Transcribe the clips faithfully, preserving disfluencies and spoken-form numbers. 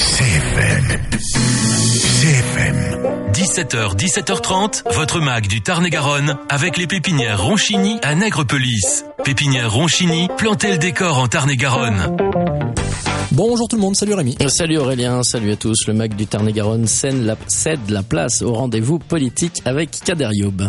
C F M. C F M. dix-sept heures, dix-sept heures trente, votre mag du Tarn-et-Garonne avec les pépinières Ronchini à Nègrepelisse. Pépinières Ronchini, plantez le décor en Tarn-et-Garonne. Bonjour tout le monde, salut Rémi. Salut Aurélien, salut à tous. Le mag du Tarn-et-Garonne cède la, cède la place au rendez-vous politique avec Kader Youb.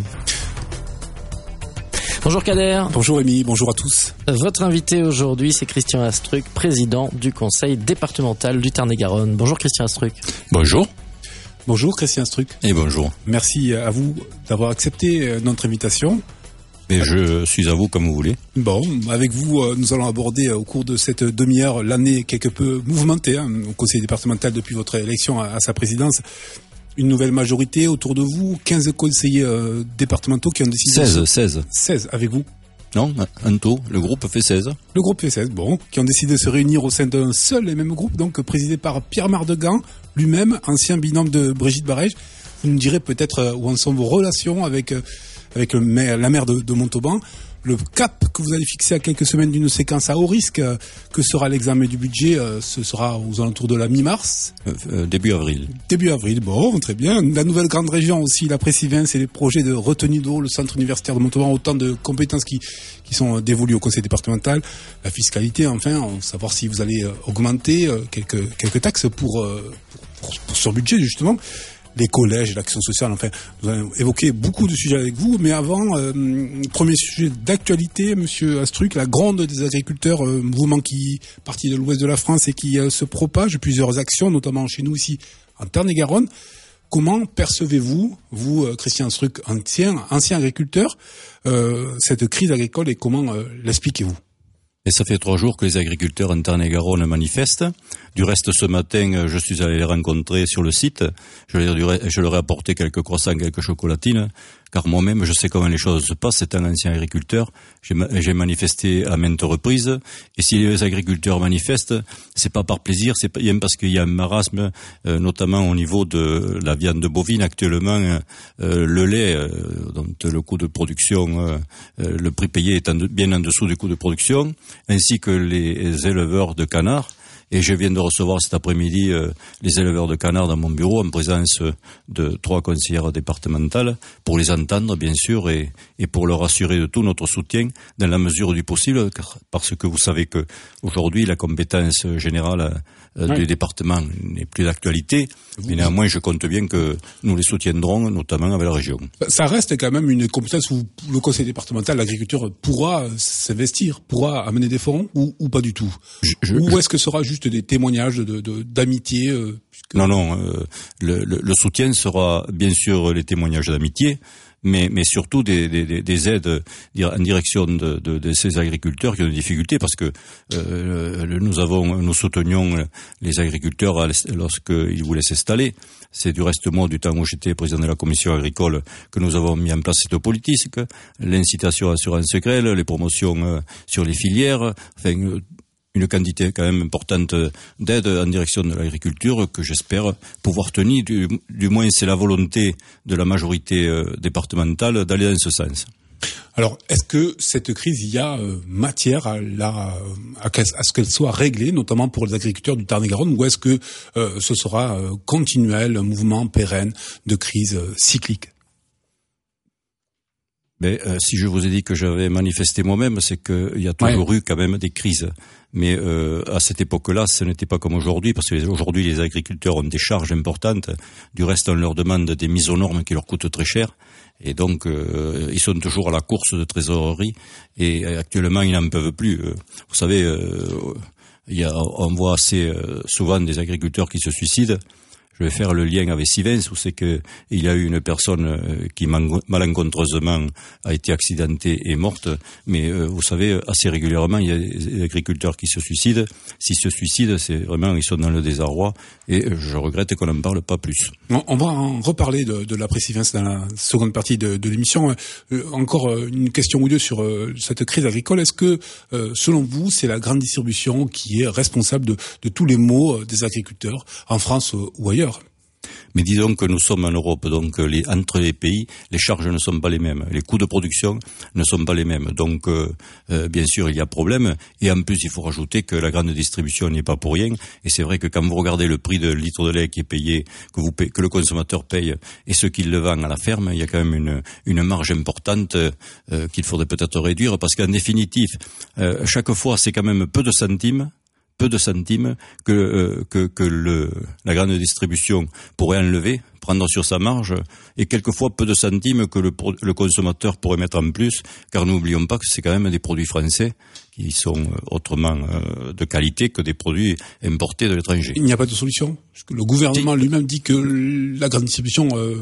Bonjour Kader. Bonjour Rémi, bonjour à tous. Votre invité aujourd'hui, c'est Christian Astruc, président du conseil départemental du Tarn-et-Garonne. Bonjour Christian Astruc. Bonjour. Bonjour Christian Astruc. Et bonjour. Merci à vous d'avoir accepté notre invitation. Et je suis à vous comme vous voulez. Bon, avec vous, nous allons aborder au cours de cette demi-heure l'année quelque peu mouvementée hein, au conseil départemental depuis votre élection à, à sa présidence. Une nouvelle majorité autour de vous, quinze conseillers euh, départementaux qui ont décidé... seize, de... seize. seize, avec vous. Non, un taux, le groupe fait seize. Le groupe fait seize, bon, qui ont décidé de se réunir au sein d'un seul et même groupe, donc présidé par Pierre Mardegan, lui-même, ancien binôme de Brigitte Barège. Vous nous direz peut-être euh, où en sont vos relations avec, euh, avec le maire, la maire de, de Montauban. Le cap que vous allez fixer à quelques semaines d'une séquence à haut risque, euh, que sera l'examen du budget, euh, ce sera aux alentours de la mi-mars. Euh, euh, début avril. Début avril, bon, très bien. La nouvelle grande région aussi, la Pré-Sylvain, c'est les projets de retenue d'eau, le centre universitaire de Montauban, autant de compétences qui, qui sont dévolues au conseil départemental. La fiscalité, enfin, savoir si vous allez augmenter euh, quelques, quelques taxes pour, euh, pour, pour, pour ce budget, justement. Les collèges, l'action sociale, enfin, nous allons évoquer beaucoup de sujets avec vous, mais avant, euh, premier sujet d'actualité, monsieur Astruc, la gronde des agriculteurs, euh, mouvement qui parti de l'ouest de la France et qui euh, se propage, plusieurs actions, notamment chez nous ici, en Tarn-et-Garonne. Comment percevez-vous, vous, euh, Christian Astruc, ancien, ancien agriculteur, euh, cette crise agricole et comment euh, l'expliquez-vous ? Et ça fait trois jours que les agriculteurs en Tarn-et-Garonne manifestent. Du reste, ce matin, je suis allé les rencontrer sur le site. Je leur, je leur ai apporté quelques croissants, quelques chocolatines, car moi-même, je sais comment les choses se passent. C'est un ancien agriculteur. J'ai, j'ai manifesté à maintes reprises. Et si les agriculteurs manifestent, c'est pas par plaisir, c'est bien parce qu'il y a un marasme, euh, notamment au niveau de la viande bovine. Actuellement, euh, le lait, euh, dont le coût de production, euh, le prix payé est en de, bien en dessous du coût de production, ainsi que les éleveurs de canards. Et je viens de recevoir cet après-midi euh, les éleveurs de canards dans mon bureau en présence de trois conseillères départementales pour les entendre, bien sûr, et, et pour leur assurer de tout notre soutien dans la mesure du possible, car, parce que vous savez que aujourd'hui la compétence générale euh, oui. du département n'est plus d'actualité, oui. mais néanmoins je compte bien que nous les soutiendrons, notamment avec la région. Ça reste quand même une compétence où le conseil départemental, l'agriculture pourra s'investir, pourra amener des fonds ou, ou pas du tout. Je, je, ou est-ce que ce sera juste des témoignages de, de, d'amitié euh, puisque... Non, non. Euh, le, le, le soutien sera bien sûr les témoignages d'amitié, mais, mais surtout des, des, des aides en direction de, de, de ces agriculteurs qui ont des difficultés, parce que euh, nous avons, nous soutenions les agriculteurs lorsqu'ils voulaient s'installer. C'est du reste moi, du temps où j'étais président de la commission agricole, que nous avons mis en place cette politique, l'incitation à assurance grêle, les promotions sur les filières, enfin une quantité quand même importante d'aide en direction de l'agriculture que j'espère pouvoir tenir. Du, du moins, c'est la volonté de la majorité euh, départementale d'aller dans ce sens. Alors, est-ce que cette crise, il y a euh, matière à, la, à, à ce qu'elle soit réglée, notamment pour les agriculteurs du Tarn-et-Garonne, ou est-ce que euh, ce sera euh, continuel, un mouvement pérenne de crise euh, cyclique ? Mais euh, si je vous ai dit que j'avais manifesté moi-même, c'est qu'il y a toujours ouais. eu quand même des crises. Mais euh, à cette époque-là, ce n'était pas comme aujourd'hui, parce que aujourd'hui, les agriculteurs ont des charges importantes. Du reste, on leur demande des mises aux normes qui leur coûtent très cher. Et donc, euh, ils sont toujours à la course de trésorerie. Et actuellement, ils n'en peuvent plus. Vous savez, euh, il y a, on voit assez euh, souvent des agriculteurs qui se suicident. Je vais faire le lien avec Sivens, où c'est que il y a eu une personne qui malencontreusement a été accidentée et morte. Mais euh, vous savez, assez régulièrement, il y a des agriculteurs qui se suicident. S'ils se suicident, c'est vraiment, ils sont dans le désarroi. Et je regrette qu'on n'en parle pas plus. On va en reparler de, de la Pré-Sylvain dans la seconde partie de, de l'émission. Euh, encore une question ou deux sur euh, cette crise agricole. Est-ce que, euh, selon vous, c'est la grande distribution qui est responsable de, de tous les maux des agriculteurs en France ou ailleurs ? Mais disons que nous sommes en Europe, donc les, entre les pays, les charges ne sont pas les mêmes, les coûts de production ne sont pas les mêmes. Donc, euh, euh, bien sûr, il y a problème. Et en plus, il faut rajouter que la grande distribution n'est pas pour rien. Et c'est vrai que quand vous regardez le prix de litre de lait qui est payé, que, vous payez, que le consommateur paye, et ce qu'il le vend à la ferme, il y a quand même une, une marge importante euh, qu'il faudrait peut-être réduire, parce qu'en définitive, euh, chaque fois, c'est quand même peu de centimes. peu de centimes que euh, que, que le, la grande distribution pourrait enlever, prendre sur sa marge, et quelquefois peu de centimes que le, le consommateur pourrait mettre en plus, car n'oublions pas que c'est quand même des produits français qui sont autrement euh, de qualité que des produits importés de l'étranger. Il n'y a pas de solution, parce que le gouvernement lui-même dit que la grande distribution euh,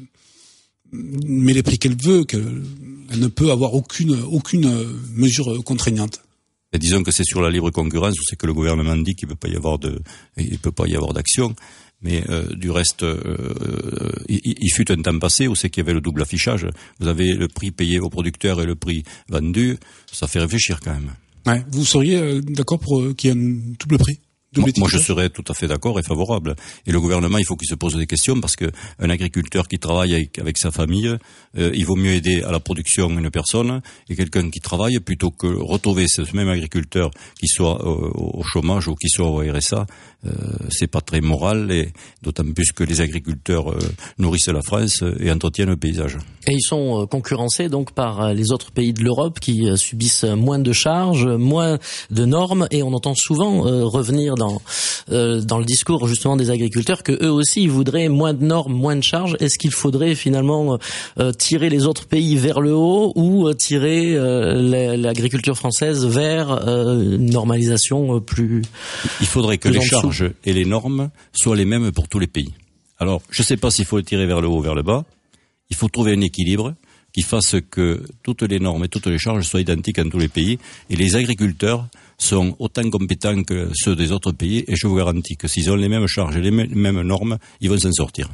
met les prix qu'elle veut, qu'elle ne peut avoir aucune aucune mesure contraignante. Et disons que c'est sur la libre concurrence, c'est que le gouvernement dit qu'il ne peut pas y avoir de, il peut pas y avoir d'action. Mais euh, du reste, euh, il, il fut un temps passé où c'est qu'il y avait le double affichage. Vous avez le prix payé aux producteurs et le prix vendu. Ça fait réfléchir quand même. Ouais. Vous seriez euh, d'accord pour euh, qu'il y ait un double prix? Moi, moi, je serais tout à fait d'accord et favorable. Et le gouvernement, il faut qu'il se pose des questions, parce que un agriculteur qui travaille avec, avec sa famille, euh, il vaut mieux aider à la production une personne et quelqu'un qui travaille, plutôt que retrouver ce même agriculteur qui soit euh, au chômage ou qui soit au R S A. Euh, c'est pas très moral, et d'autant plus que les agriculteurs euh, nourrissent la France et entretiennent le paysage. Et ils sont concurrencés donc par les autres pays de l'Europe qui subissent moins de charges, moins de normes, et on entend souvent euh, revenir dans euh, dans le discours justement des agriculteurs que eux aussi voudraient moins de normes, moins de charges. Est-ce qu'il faudrait finalement euh, tirer les autres pays vers le haut, ou euh, tirer euh, l'agriculture française vers euh, une normalisation euh, plus Il faudrait que les charges et les normes soient les mêmes pour tous les pays. Alors, je ne sais pas s'il faut le tirer vers le haut ou vers le bas. Il faut trouver un équilibre qui fasse que toutes les normes et toutes les charges soient identiques en tous les pays, et les agriculteurs sont autant compétents que ceux des autres pays, et je vous garantis que s'ils ont les mêmes charges et les mêmes normes, ils vont s'en sortir.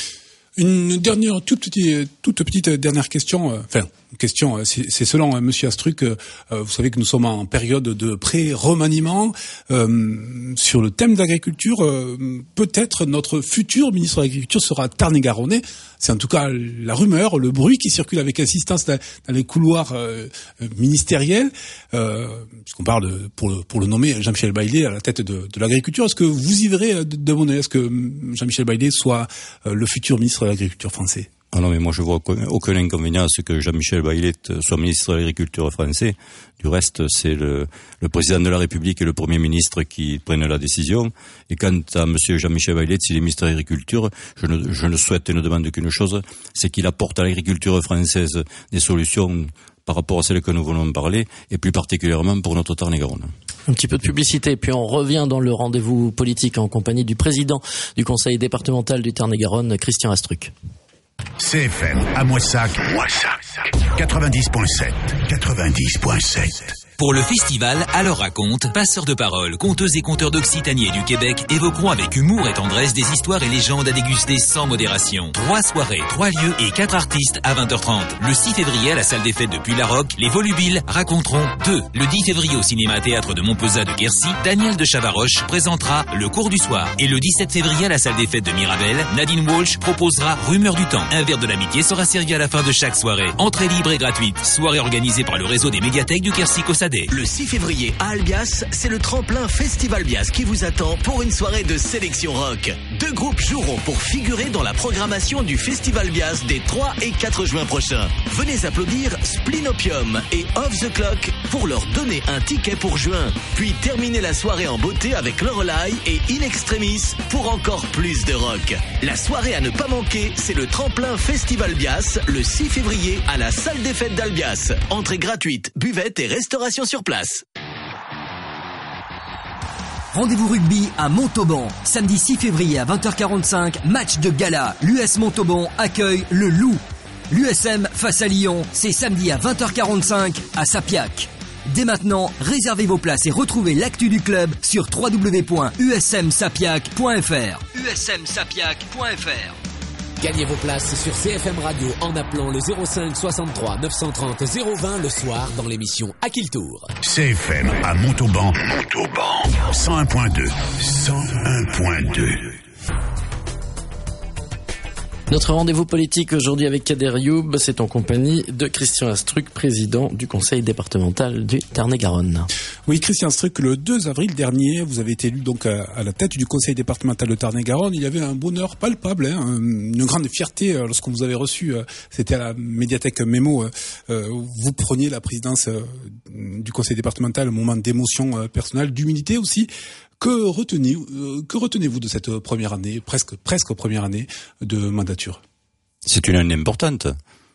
Une dernière, toute petite, toute petite dernière question, euh, enfin, question, c'est, c'est selon euh, Monsieur Astruc, euh, vous savez que nous sommes en période de pré-remaniement, euh, sur le thème de l'agriculture, euh, peut-être notre futur ministre de l'Agriculture sera Tarn-et-Garonnais, c'est en tout cas la rumeur, le bruit qui circule avec insistance dans, dans les couloirs euh, ministériels, euh, puisqu'on parle, de, pour, le, pour le nommer, Jean-Michel Baillet à la tête de, de l'agriculture. Est-ce que vous y verrez de, de mon œil, est-ce que Jean-Michel Baillet soit euh, le futur ministre de l'Agriculture français? Ah non, mais moi je vois aucun inconvénient à ce que Jean-Michel Baillet soit ministre de l'Agriculture français. Du reste, c'est le, le président de la République et le Premier ministre qui prennent la décision. Et quant à monsieur Jean-Michel Baillet, s'il est ministre de l'Agriculture, je ne, je ne souhaite et ne demande qu'une chose, c'est qu'il apporte à l'agriculture française des solutions par rapport à celles que nous venons de parler, et plus particulièrement pour notre Tarn-et-Garonne. Un petit peu de publicité, puis on revient dans le rendez-vous politique en compagnie du président du conseil départemental du Tarn-et-Garonne, Christian Astruc. C F M à Moissac, Moissac, quatre-vingt-dix point sept, quatre-vingt-dix point sept. Pour le festival Alors raconte, passeurs de paroles, conteuses et conteurs d'Occitanie et du Québec évoqueront avec humour et tendresse des histoires et légendes à déguster sans modération. Trois soirées, trois lieux et quatre artistes à vingt heures trente. Le six février à la salle des fêtes de Puy-la-Roque, les Volubiles raconteront deux. Le dix février au cinéma-théâtre de Montpezat de Quercy, Daniel de Chavaroche présentera Le cours du soir. Et le dix-sept février à la salle des fêtes de Mirabel, Nadine Walsh proposera Rumeur du temps. Un verre de l'amitié sera servi à la fin de chaque soirée. Entrée libre et gratuite. Soirée organisée par le réseau des médiathèques du Quercy-Caussade. Le six février à Albias, c'est le tremplin Festival Bias qui vous attend pour une soirée de sélection rock. Deux groupes joueront pour figurer dans la programmation du Festival Bias des trois et quatre juin prochains. Venez applaudir Splinopium et Off the Clock pour leur donner un ticket pour juin. Puis terminer la soirée en beauté avec Lorelai et In Extremis pour encore plus de rock. La soirée à ne pas manquer, c'est le tremplin Festival Bias le six février à la salle des fêtes d'Albias. Entrée gratuite, buvette et restauration sur place. Rendez-vous rugby à Montauban. Samedi six février à vingt heures quarante-cinq, match de gala. L'U S Montauban accueille le Loup. L'U S M face à Lyon, c'est samedi à vingt heures quarante-cinq à Sapiac. Dès maintenant, réservez vos places et retrouvez l'actu du club sur w w w point u s m sapiac point f r. u s m sapiac point f r. Gagnez vos places sur C F M Radio en appelant le zéro cinq soixante-trois neuf cent trente zéro vingt le soir dans l'émission À qui le tour. C F M à Montauban, Montauban, cent un point deux, cent un point deux. Notre rendez-vous politique aujourd'hui avec Kader Youb, c'est en compagnie de Christian Astruc, président du conseil départemental du Tarn-et-Garonne. Oui, Christian Astruc, le deux avril dernier, vous avez été élu donc à, à la tête du conseil départemental de Tarn-et-Garonne. Il y avait un bonheur palpable, hein, une grande fierté lorsqu'on vous avait reçu. C'était à la médiathèque Mémo. Euh, vous preniez la présidence du conseil départemental, un moment d'émotion personnelle, d'humilité aussi. Que retenez, euh, que retenez-vous de cette première année, presque, presque première année de mandature? C'est une année importante.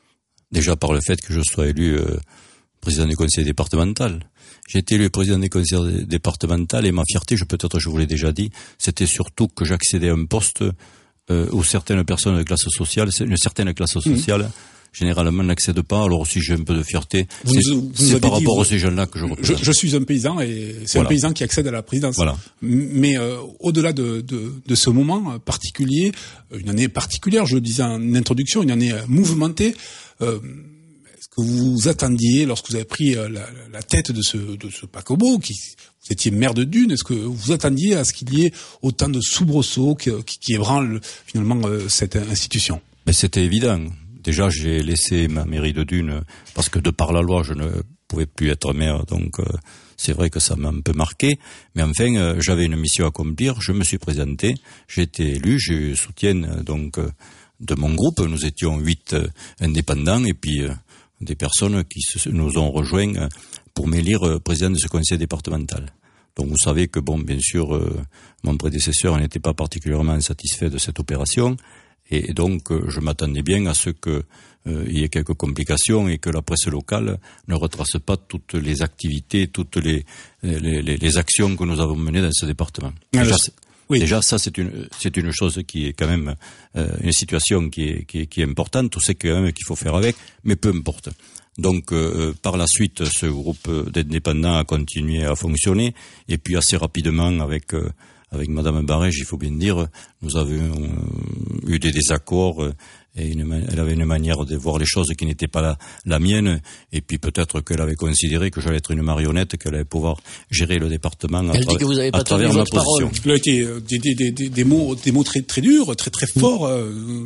Déjà par le fait que je sois élu euh, président du conseil départemental. J'ai été élu président du conseil départemental et ma fierté, je peut-être je vous l'ai déjà dit, c'était surtout que j'accédais à un poste euh, où certaines personnes de classe sociale, une certaine classe sociale, mmh. généralement n'accèdent pas. Alors aussi j'ai un peu de fierté. Vous c'est nous, vous c'est par dit, rapport vous, à ces jeunes-là que je représente. Je, je suis un paysan et c'est voilà. un paysan qui accède à la présidence. Voilà. Mais euh, au-delà de, de, de ce moment particulier, une année particulière, je le disais en introduction, une année mouvementée, euh, est-ce que vous vous attendiez, lorsque vous avez pris la, la tête de ce, de ce paquebot, qui, vous étiez maire de Dune, est-ce que vous vous attendiez à ce qu'il y ait autant de soubresauts qui, qui, qui ébranlent finalement euh, cette institution? Mais c'était évident. Déjà, j'ai laissé ma mairie de Dune parce que de par la loi, je ne pouvais plus être maire. Donc, euh, c'est vrai que ça m'a un peu marqué. Mais enfin, euh, j'avais une mission à accomplir. Je me suis présenté. J'ai été élu. J'ai eu soutien euh, donc euh, de mon groupe. Nous étions huit euh, indépendants et puis euh, des personnes qui se, nous ont rejoints euh, pour m'élire euh, président de ce conseil départemental. Donc, vous savez que bon, bien sûr, euh, mon prédécesseur n'était pas particulièrement satisfait de cette opération. Et donc, je m'attendais bien à ce qu'il euh, y ait quelques complications et que la presse locale ne retrace pas toutes les activités, toutes les, les, les, les actions que nous avons menées dans ce département. Ah, déjà, oui. déjà, ça, c'est une, c'est une chose qui est quand même euh, une situation qui est, qui est, qui est importante. On sait quand même qu'il faut faire avec, mais peu importe. Donc, euh, par la suite, ce groupe d'indépendants a continué à fonctionner et puis assez rapidement avec... Euh, Avec Madame Barège, il faut bien dire, nous avions euh, eu des désaccords euh, et une, elle avait une manière de voir les choses qui n'était pas la, la mienne. Et puis peut-être qu'elle avait considéré que j'allais être une marionnette, qu'elle allait pouvoir gérer le département à, elle dit que vous avez pas à travers ma parole. position. Il a été euh, des, des, des, des mots, des mots très très durs, très très forts, euh,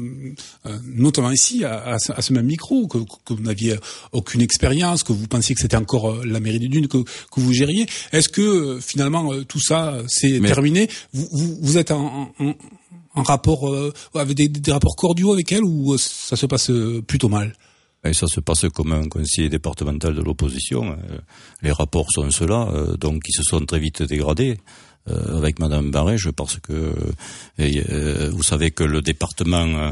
euh, notamment ici à, à, ce, à ce même micro, que, que vous n'aviez aucune expérience, que vous pensiez que c'était encore euh, la mairie de Dune que, que vous gériez. Est-ce que euh, finalement euh, tout ça c'est Mais... terminé? Vous, vous, vous êtes en, en, en rapport euh, avec des, des rapports cordiaux avec elle ou ça se passe plutôt mal? Et ça se passe comme un conseiller départemental de l'opposition. Les rapports sont ceux-là, donc ils se sont très vite dégradés euh, avec Madame Barège parce que et, euh, vous savez que le département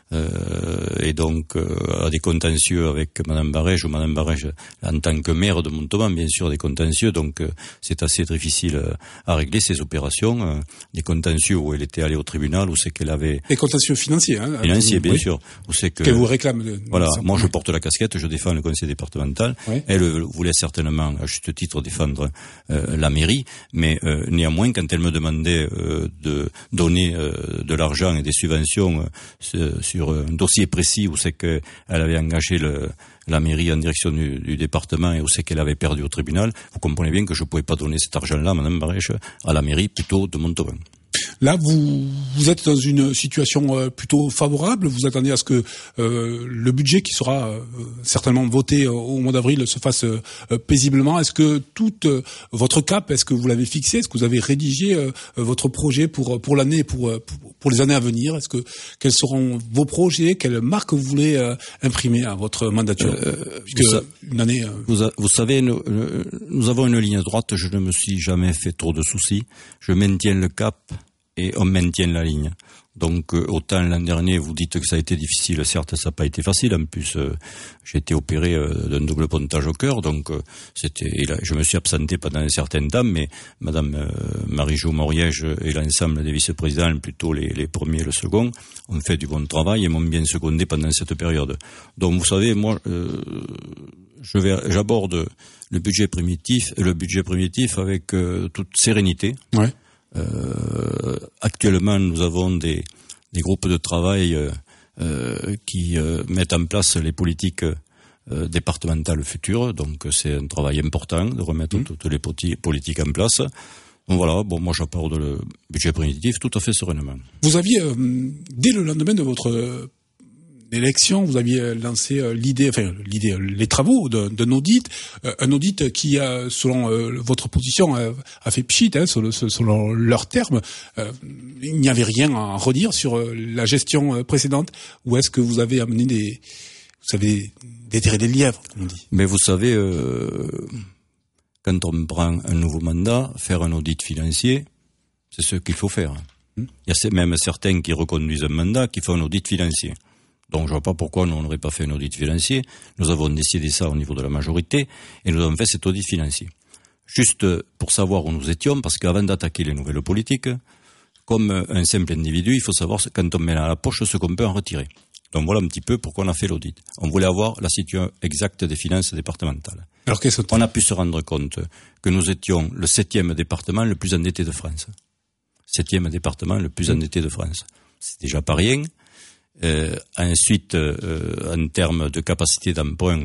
euh, est donc euh, a des contentieux avec Madame Barège ou Madame Barège en tant que maire de Montauban, bien sûr des contentieux, donc euh, c'est assez difficile à régler ces opérations, euh, des contentieux où elle était allée au tribunal, où c'est qu'elle avait des contentieux financiers, hein, financiers bien oui. sûr, où c'est que qu'elle vous réclame. De, voilà, de moi je porte la casquette, je défends le conseil départemental. Oui. Elle voulait certainement à juste titre défendre euh, la mairie, mais euh, néanmoins quand elle me demandait euh, de donner euh, de l'argent et des subventions euh, sur un dossier précis où c'est qu'elle avait engagé le, la mairie en direction du, du département et où c'est qu'elle avait perdu au tribunal, vous comprenez bien que je ne pouvais pas donner cet argent-là, Madame Barège, à la mairie plutôt de Montauban. Là, vous, vous êtes dans une situation euh, plutôt favorable. Vous attendez à ce que euh, le budget qui sera euh, certainement voté euh, au mois d'avril se fasse euh, paisiblement. Est-ce que tout euh, votre cap, est-ce que vous l'avez fixé? Est-ce que vous avez rédigé euh, votre projet pour pour l'année, pour, pour pour les années à venir? Est-ce que quels seront vos projets? Quelle marque vous voulez euh, imprimer à votre mandature? euh, Puisque vous, une année. Euh... Vous, a, vous savez, nous, nous avons une ligne droite. Je ne me suis jamais fait trop de soucis. Je maintiens le cap. Et on maintient la ligne. Donc euh, autant l'an dernier, vous dites que ça a été difficile, certes ça n'a pas été facile, en plus euh, j'ai été opéré euh, d'un double pontage au cœur, donc euh, c'était, et là, je me suis absenté pendant un certain temps, mais Madame euh, Marie-Jo Moriège et l'ensemble des vice-présidents, plutôt les, les premiers et le second, ont fait du bon travail et m'ont bien secondé pendant cette période. Donc vous savez, moi euh, je vais, j'aborde le budget primitif, le budget primitif avec euh, toute sérénité. Ouais. Euh, actuellement, nous avons des, des groupes de travail euh, euh, qui euh, mettent en place les politiques euh, départementales futures. Donc, c'est un travail important de remettre mmh. toutes les poti- politiques en place. Donc voilà, bon, moi j'apporte le budget primitif tout à fait sereinement. Vous aviez, euh, dès le lendemain de votre l'élection, vous aviez lancé l'idée, enfin l'idée, les travaux d'un, d'un audit, un audit qui, a, selon votre position, a fait pchit, hein, selon, selon leurs termes. Il n'y avait rien à redire sur la gestion précédente. Ou est-ce que vous avez amené des, vous avez déterré des lièvres, comme on dit? Mais vous savez, euh, quand on prend un nouveau mandat, faire un audit financier, c'est ce qu'il faut faire. Il y a même certains qui reconduisent un mandat qui font un audit financier. Donc je vois pas pourquoi nous on n'aurait pas fait un audit financier. Nous avons décidé ça au niveau de la majorité et nous avons fait cet audit financier. Juste pour savoir où nous étions, parce qu'avant d'attaquer les nouvelles politiques, comme un simple individu, il faut savoir quand on met à la poche ce qu'on peut en retirer. Donc voilà un petit peu pourquoi on a fait l'audit. On voulait avoir la situation exacte des finances départementales. Alors qu'est-ce que on a pu se rendre compte que nous étions le septième département le plus endetté de France. Septième département le plus endetté de France. C'est déjà pas rien. Euh, ensuite, euh, en termes de capacité d'emprunt,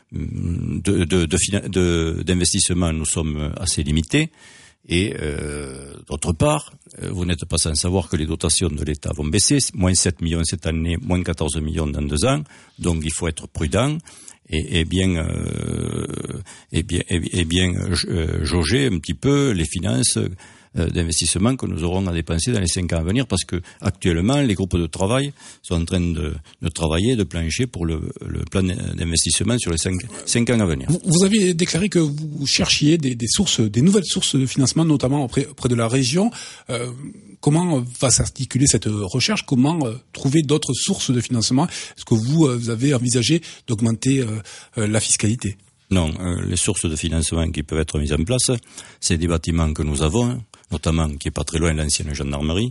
de, de, de, de, d'investissement, nous sommes assez limités. Et euh, d'autre part, vous n'êtes pas sans savoir que les dotations de l'État vont baisser, moins sept millions cette année, moins quatorze millions dans deux ans. Donc il faut être prudent et, et bien, euh, et bien, et, et bien euh, jauger un petit peu les finances d'investissement que nous aurons à dépenser dans les cinq ans à venir, parce que actuellement les groupes de travail sont en train de, de travailler, de plancher pour le, le plan d'investissement sur les cinq, cinq ans à venir. Vous, vous avez déclaré que vous cherchiez des, des sources, des nouvelles sources de financement, notamment auprès, auprès de la région. Euh, comment va s'articuler cette recherche? Comment euh, trouver d'autres sources de financement? Est-ce que vous, euh, vous avez envisagé d'augmenter euh, euh, la fiscalité? Non, euh, les sources de financement qui peuvent être mises en place, c'est des bâtiments que nous avons, notamment qui est pas très loin de l'ancienne gendarmerie,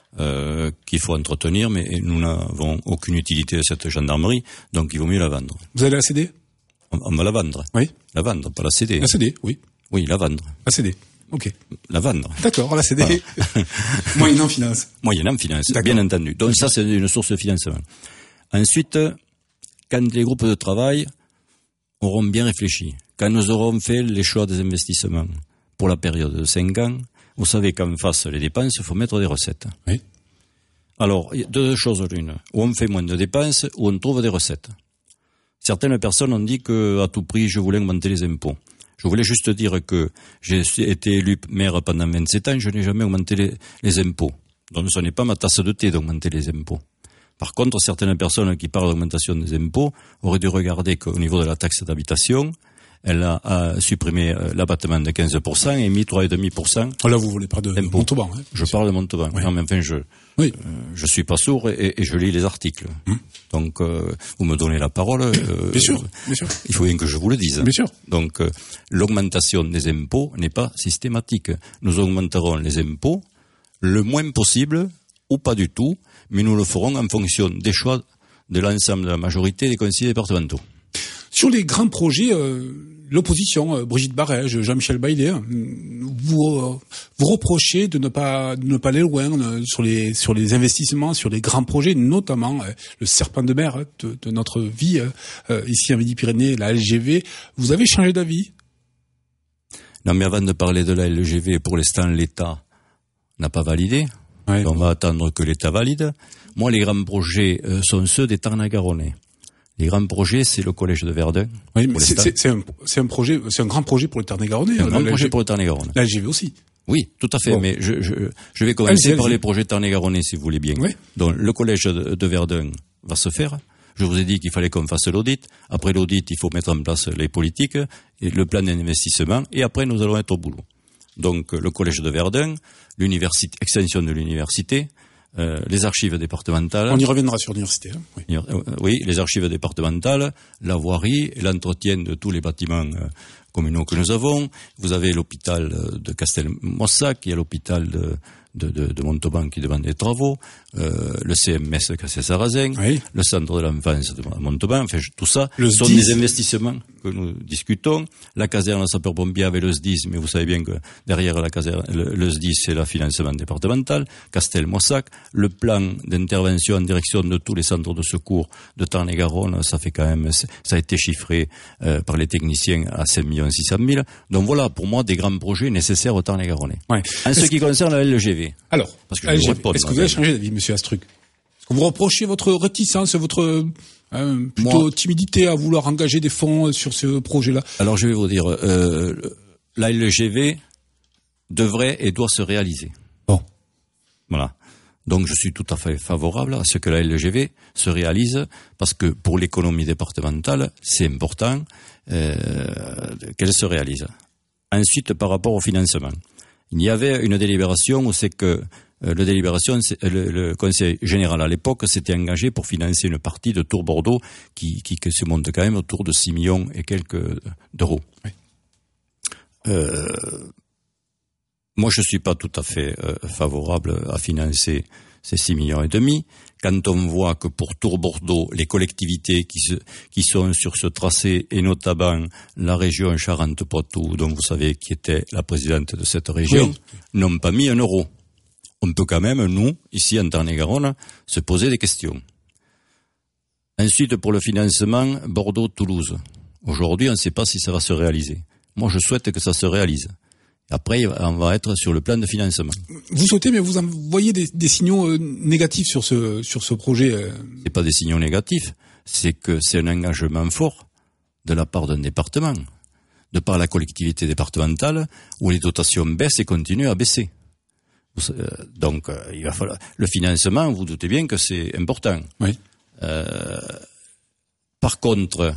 euh, qu'il faut entretenir, mais nous n'avons aucune utilité de cette gendarmerie, donc il vaut mieux la vendre. Vous allez la céder? on, on va la vendre. Oui. La vendre, pas la céder. La céder, oui. Oui, la vendre. La céder. Ok. La vendre. D'accord, la céder. Voilà. Moyennant finance. Moyennant finance, bien entendu. Donc ça, c'est une source de financement. Ensuite, quand les groupes de travail auront bien réfléchi, quand nous aurons fait les choix des investissements pour la période de cinq ans, vous savez qu'en face les dépenses, il faut mettre des recettes. Oui. Alors, il y a deux choses l'une. Ou on fait moins de dépenses, ou on trouve des recettes. Certaines personnes ont dit qu'à tout prix, je voulais augmenter les impôts. Je voulais juste dire que j'ai été élu maire pendant vingt-sept ans, je n'ai jamais augmenté les, les impôts. Donc ce n'est pas ma tasse de thé d'augmenter les impôts. Par contre, certaines personnes qui parlent d'augmentation des impôts auraient dû regarder qu'au niveau de la taxe d'habitation, elle a, a supprimé l'abattement de quinze pour cent et mis trois virgule cinq pour cent. Là, vous voulez parler de Montauban. Hein, je parle de Montauban. Oui. Non, mais enfin, je oui. euh, je suis pas sourd et, et je lis les articles. Hum. Donc, euh, vous me donnez la parole. Euh, bien sûr, bien sûr. Il faut bien que je vous le dise. Bien sûr. Donc, euh, l'augmentation des impôts n'est pas systématique. Nous augmenterons les impôts le moins possible ou pas du tout, mais nous le ferons en fonction des choix de l'ensemble de la majorité des conseillers départementaux. Sur les grands projets, euh, l'opposition, euh, Brigitte Barège, Jean-Michel Baillet, euh, vous euh, vous reprochez de ne pas de ne pas aller loin euh, sur les sur les investissements, sur les grands projets, notamment euh, le serpent de mer de, de notre vie euh, euh, ici en Midi-Pyrénées, la L G V. Vous avez changé d'avis? Non, mais avant de parler de la L G V, pour l'instant, l'État n'a pas validé. Ouais. On va attendre que l'État valide. Moi, les grands projets euh, sont ceux des Tarn-et-Garonnais. Les grands projets, c'est le collège de Verdun. Oui, mais c'est, c'est, c'est, un, c'est un projet, c'est un grand projet pour le Tarn-et-Garonne. Un grand projet pour le Tarn-et-Garonne. La L G V aussi. Oui, tout à fait. Bon. Mais je, je, je vais commencer allez, par allez. les projets Tarn-et-Garonnais, si vous voulez bien. Oui. Donc, le collège de, de Verdun va se faire. Je vous ai dit qu'il fallait qu'on fasse l'audit. Après l'audit, il faut mettre en place les politiques et le plan d'investissement. Et après, nous allons être au boulot. Donc, le collège de Verdun, l'université, extension de l'université, Euh, les archives départementales. On y reviendra sur l'université. Hein. Oui. Euh, oui, les archives départementales, la voirie, l'entretien de tous les bâtiments euh, communaux que nous avons. Vous avez l'hôpital de Castelmoissac, il y a l'hôpital de, de, de, de Montauban qui demande des travaux, euh, le C M S Cassé-Sarrazin, oui. le centre de l'enfance de Montauban, enfin tout ça le sont S D I S. Des investissements que nous discutons. La caserne sapeur-pompier avec le S D I S, mais vous savez bien que derrière la caserne, le, le S D I S, c'est le financement départemental. Castelmoissac, le plan d'intervention en direction de tous les centres de secours de Tarn-et-Garonne, ça fait quand même, ça a été chiffré euh, par les techniciens à cinq millions six cent mille. Donc voilà, pour moi, des grands projets nécessaires au Tarn-et-Garonnais. Ouais. En ce qui concerne la L G V. Alors, parce que L G V, réponds, est-ce que vous avez changé d'avis, monsieur Astruc? Vous reprochez votre réticence, votre euh, plutôt Moi, timidité à vouloir engager des fonds sur ce projet-là. Alors je vais vous dire, euh, la L G V devrait et doit se réaliser. Bon. Voilà. Donc je suis tout à fait favorable à ce que la L G V se réalise, parce que pour l'économie départementale, c'est important euh, qu'elle se réalise. Ensuite, par rapport au financement, il y avait une délibération où c'est que euh, le délibération, le, le Conseil général à l'époque s'était engagé pour financer une partie de Tours Bordeaux qui, qui, qui se monte quand même autour de six millions et quelques d'euros. Oui. Euh, moi, je suis pas tout à fait euh, favorable à financer ces six millions et demi. Quand on voit que pour Tours Bordeaux, les collectivités qui, se, qui sont sur ce tracé, et notamment la région Charente-Poitou, dont vous savez qui était la présidente de cette région, oui, n'ont pas mis un euro. On peut quand même, nous, ici en Tarn-et-Garonne, se poser des questions. Ensuite, pour le financement, Bordeaux-Toulouse. Aujourd'hui, on ne sait pas si ça va se réaliser. Moi, je souhaite que ça se réalise. Après, on va être sur le plan de financement. Vous souhaitez, mais vous voyez des, des signaux euh, négatifs sur ce sur ce projet. Euh... C'est pas des signaux négatifs, c'est que c'est un engagement fort de la part d'un département, de par la collectivité départementale, où les dotations baissent et continuent à baisser. Euh, donc, euh, il va falloir le financement. Vous doutez bien que c'est important. Oui. Euh, par contre,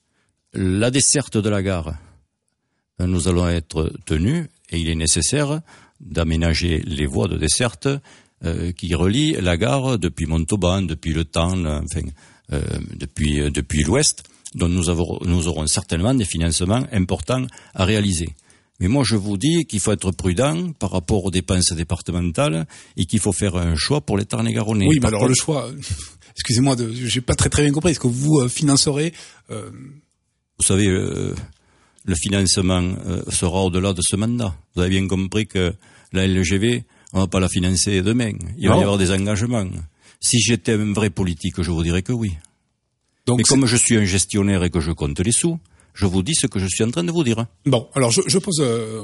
la desserte de la gare, nous allons être tenus. Et il est nécessaire d'aménager les voies de desserte euh, qui relient la gare depuis Montauban, depuis le Tarn, enfin euh, depuis euh, depuis l'Ouest. Donc nous avons nous aurons certainement des financements importants à réaliser. Mais moi je vous dis qu'il faut être prudent par rapport aux dépenses départementales et qu'il faut faire un choix pour les Tarn-et-Garonnais. Oui, mais alors contre... le choix. Excusez-moi, de, j'ai pas très très bien compris. Est-ce que vous euh, financerez euh... Vous savez. Euh, Le financement euh, sera au-delà de ce mandat. Vous avez bien compris que la L G V, on va pas la financer demain. Il va y avoir des engagements. Si j'étais un vrai politique, je vous dirais que oui. Donc, mais comme je suis un gestionnaire et que je compte les sous, je vous dis ce que je suis en train de vous dire. Bon, alors je, je pose euh,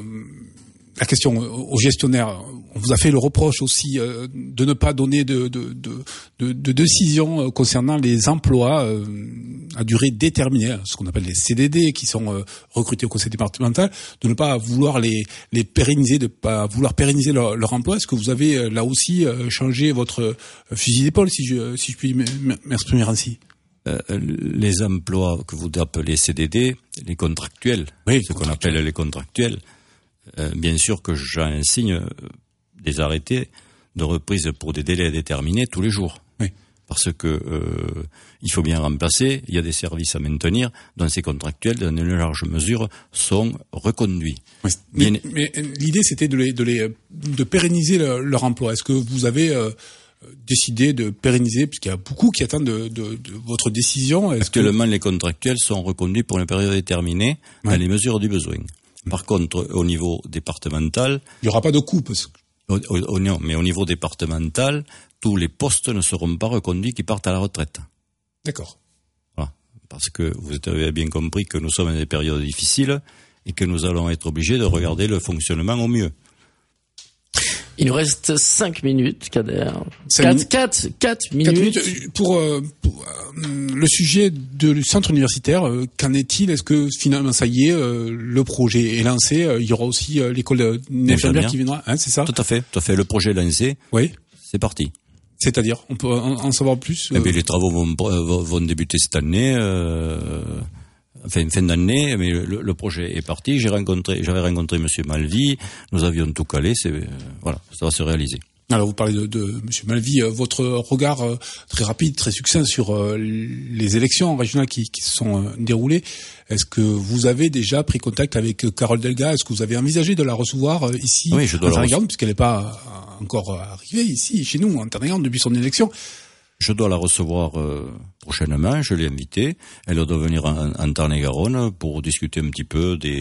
la question aux gestionnaires. On vous a fait le reproche aussi euh, de ne pas donner de, de, de, de, de décision concernant les emplois euh, à durée déterminée, ce qu'on appelle les C D D, qui sont euh, recrutés au conseil départemental, de ne pas vouloir les, les pérenniser, de ne pas vouloir pérenniser leur, leur emploi. Est-ce que vous avez euh, là aussi euh, changé votre fusil d'épaule, si je, si je puis m'exprimer ainsi? Euh, les emplois que vous appelez C D D, les contractuels, oui, ce qu'on appelle les contractuels, euh, bien sûr que j'en signe des arrêtés de reprise pour des délais déterminés tous les jours. Oui. Parce que euh, il faut bien remplacer, il y a des services à maintenir, dont ces contractuels, dans une large mesure, sont reconduits. Oui. Bien... Mais, mais l'idée, c'était de les, de les, de pérenniser le, leur emploi. Est-ce que vous avez euh, décidé de pérenniser, puisqu'il y a beaucoup qui attendent de, de, de votre décision? Est-ce Actuellement, que... les contractuels sont reconduits pour une période déterminée, oui, dans les mesures du besoin. Par contre, au niveau départemental... Il n'y aura pas de coupe. Au, au, non, mais au niveau départemental, tous les postes ne seront pas reconduits qui partent à la retraite. D'accord. Voilà. Parce que vous avez bien compris que nous sommes dans des périodes difficiles et que nous allons être obligés de regarder le fonctionnement au mieux. Il nous reste cinq minutes, Kader. quatre, quatre, quatre minutes. minutes. Pour, euh, pour euh, le sujet du centre universitaire, euh, qu'en est-il? Est-ce que finalement, ça y est, euh, le projet est lancé? euh, Il y aura aussi euh, l'école d'infirmière qui viendra, hein, c'est ça? Tout à fait, tout à fait. Le projet est lancé. Oui. C'est parti. C'est-à-dire, on peut en, en savoir plus? euh... Eh bien, les travaux vont, vont débuter cette année. Euh... Enfin, fin d'année, mais le, le projet est parti. J'ai rencontré, j'avais rencontré Monsieur Malvy. Nous avions tout calé. C'est, euh, voilà, ça va se réaliser. Alors, vous parlez de, de Monsieur Malvy. Euh, votre regard euh, très rapide, très succinct sur euh, les élections régionales qui, qui se sont euh, déroulées. Est-ce que vous avez déjà pris contact avec euh, Carole Delga? Est-ce que vous avez envisagé de la recevoir euh, ici, oui, je dois en Tarn-et-Garonne, puisqu'elle n'est pas euh, encore arrivée ici, chez nous, en Tarn-et-Garonne, depuis son élection? Je dois la recevoir euh, prochainement, je l'ai invitée. Elle doit venir en, en Tarn-et-Garonne pour discuter un petit peu des,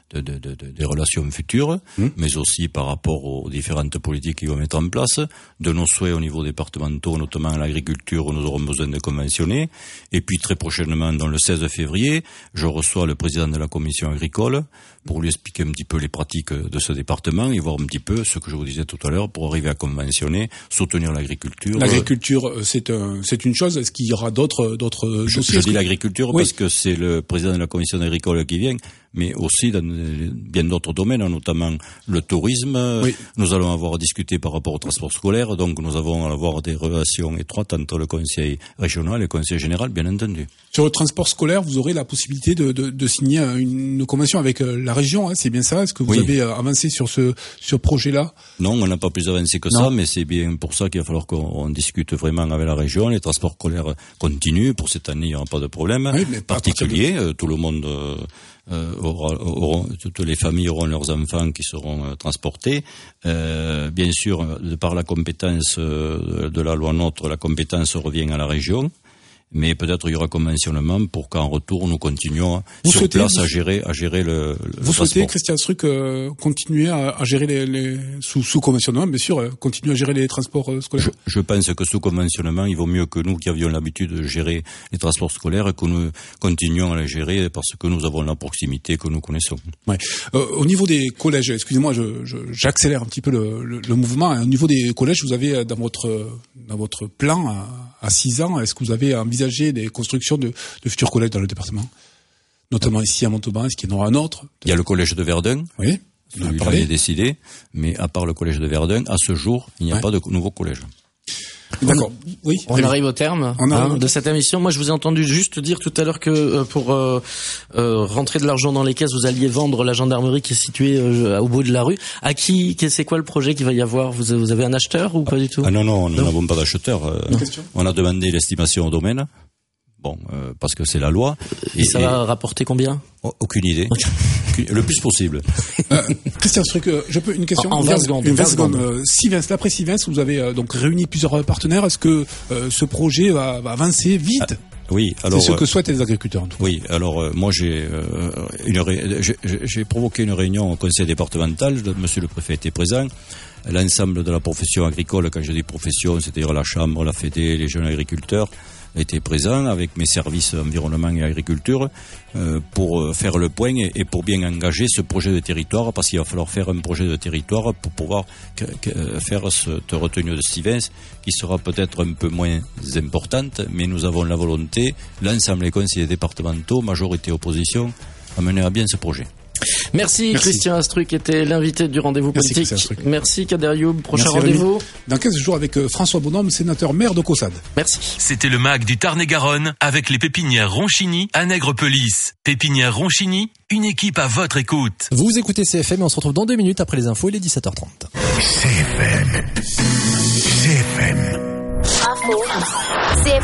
de, de, de, de, des relations futures, mmh. mais aussi par rapport aux différentes politiques qu'ils vont mettre en place, de nos souhaits au niveau départementaux, notamment à l'agriculture, où nous aurons besoin de conventionner. Et puis très prochainement, dans le seize février, je reçois le président de la commission agricole pour lui expliquer un petit peu les pratiques de ce département et voir un petit peu ce que je vous disais tout à l'heure pour arriver à conventionner, soutenir l'agriculture. L'agriculture, c'est un, c'est une chose. Est-ce qu'il y aura d'autres, d'autres je, dossiers? Je dis l'agriculture oui. parce que c'est le président de la commission agricole qui vient, mais aussi dans bien d'autres domaines, notamment le tourisme. Oui. Nous allons avoir discuté par rapport au transport scolaire, donc nous allons avoir des relations étroites entre le conseil régional et le conseil général, bien entendu. Sur le transport scolaire, vous aurez la possibilité de, de, de signer une convention avec la région, hein, c'est bien ça? Est-ce que vous oui. avez avancé sur ce, ce projet-là? Non, on n'a pas plus avancé que non. ça, mais c'est bien pour ça qu'il va falloir qu'on discute vraiment avec la région. Les transports scolaires continuent. Pour cette année, il n'y aura pas de problème oui, particulier. De... Tout le monde... Euh, Euh, aura, auront, toutes les familles auront leurs enfants qui seront euh, transportés. Euh, bien sûr, de par la compétence euh, de la loi NOTRe, la compétence revient à la région. Mais peut-être il y aura conventionnement pour qu'en retour nous continuions vous sur souhaitez, place à gérer à gérer le, le vous transport. Souhaitez, Christian Struck, euh, continuer à, à gérer les, les sous, sous conventionnement, bien sûr, euh, continuer à gérer les transports euh, scolaires. Je, je pense que sous conventionnement, il vaut mieux que nous qui avions l'habitude de gérer les transports scolaires, que nous continuions à les gérer parce que nous avons la proximité que nous connaissons. Ouais. Euh, au niveau des collèges, excusez-moi, je, je, j'accélère un petit peu le, le, le mouvement. Au niveau des collèges, vous avez dans votre dans votre plan à, à six ans, est-ce que vous avez envisagé des constructions de, de futurs collèges dans le département, notamment ici à Montauban? Est-ce qu'il y en aura un autre? Il y a le collège de Verdun. Oui. Celui-là est décidé, mais à part le collège de Verdun, à ce jour, il n'y a ouais. pas de nouveau collège. D'accord. Oui. On arrive au terme on arrive hein, au de terme. cette émission. Moi, je vous ai entendu juste dire tout à l'heure que euh, pour euh, euh, rentrer de l'argent dans les caisses, vous alliez vendre la gendarmerie qui est située euh, au bout de la rue. À qui? C'est quoi le projet qu'il va y avoir? vous, vous avez un acheteur ou pas du tout? Ah non, non, nous n'avons pas d'acheteur. Euh, on a demandé l'estimation au domaine. Bon, euh, parce que c'est la loi. Et, et ça et... va rapporter combien? Aucune idée. Le plus possible. Euh, Christian Struck, je peux une question? En, en vingt secondes. Une vingt secondes. Euh, Sivens, l'après Sivens, vous avez euh, donc réuni plusieurs partenaires. Est-ce que euh, ce projet va, va avancer vite? Ah. Oui, alors c'est ce que souhaitent les agriculteurs. En tout cas. Oui, alors euh, moi j'ai, euh, une ré... j'ai j'ai provoqué une réunion au conseil départemental. Monsieur le préfet était présent. L'ensemble de la profession agricole, quand je dis profession, c'est-à-dire la chambre, la fédé, les jeunes agriculteurs, étaient présents avec mes services environnement et agriculture euh, pour faire le point et, et pour bien engager ce projet de territoire, parce qu'il va falloir faire un projet de territoire pour pouvoir que, que, faire cette retenue de Sivens qui sera peut-être un peu moins importante, mais nous avons la volonté, l'ensemble des conseillers départementaux, majorité opposition, à mener à bien ce projet. Merci, Merci. Christian Struck était l'invité du rendez-vous politique. Merci, Merci Kader Youb. Prochain Merci, rendez-vous Rémi. Dans quinze jours avec François Bonhomme, sénateur maire de Caussade. Merci. C'était le mag du Tarn-et-Garonne avec les pépinières Ronchini à Nègrepelisse. Pépinières Ronchini, une équipe à votre écoute. Vous écoutez C F M et on se retrouve dans deux minutes après les infos, il est dix-sept heures trente. C F M. C F M. Info. C F M.